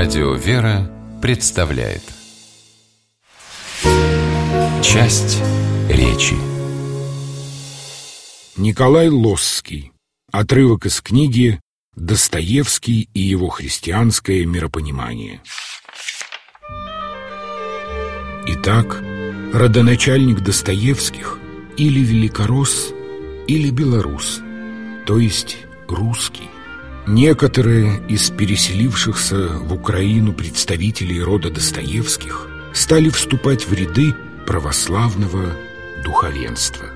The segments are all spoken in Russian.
Радио «Вера» представляет часть речи. Николай Лосский. Отрывок из книги «Достоевский и его христианское миропонимание». Итак, родоначальник Достоевских или великорос, или белорус, то есть русский. Некоторые из переселившихся в Украину представителей рода Достоевских стали вступать в ряды православного духовенства.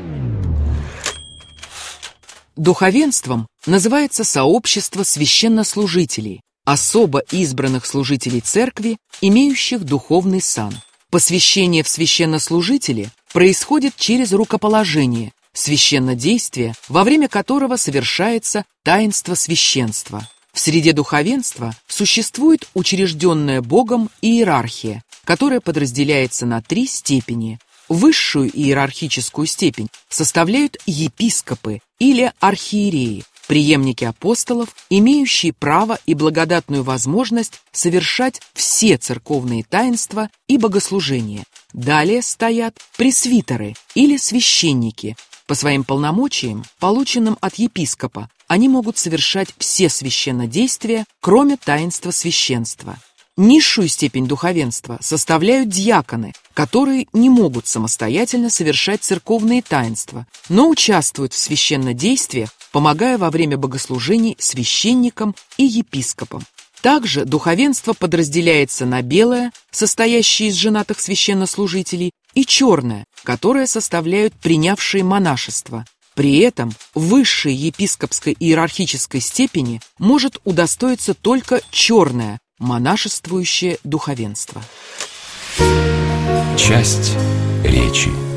Духовенством называется сообщество священнослужителей, особо избранных служителей церкви, имеющих духовный сан. Посвящение в священнослужители происходит через рукоположение, священнодействие, во время которого совершается таинство священства. В среде духовенства существует учрежденная Богом иерархия, которая подразделяется на 3 степени. Высшую иерархическую степень составляют епископы или архиереи, преемники апостолов, имеющие право и благодатную возможность совершать все церковные таинства и богослужения. Далее стоят пресвитеры или священники. По своим полномочиям, полученным от епископа, они могут совершать все священнодействия, кроме таинства священства. Низшую степень духовенства составляют диаконы, которые не могут самостоятельно совершать церковные таинства, но участвуют в священнодействиях, помогая во время богослужений священникам и епископам. Также духовенство подразделяется на белое, состоящее из женатых священнослужителей, и черное, которое составляют принявшие монашество. При этом высшей епископской иерархической степени может удостоиться только черное, монашествующее духовенство. Часть речи.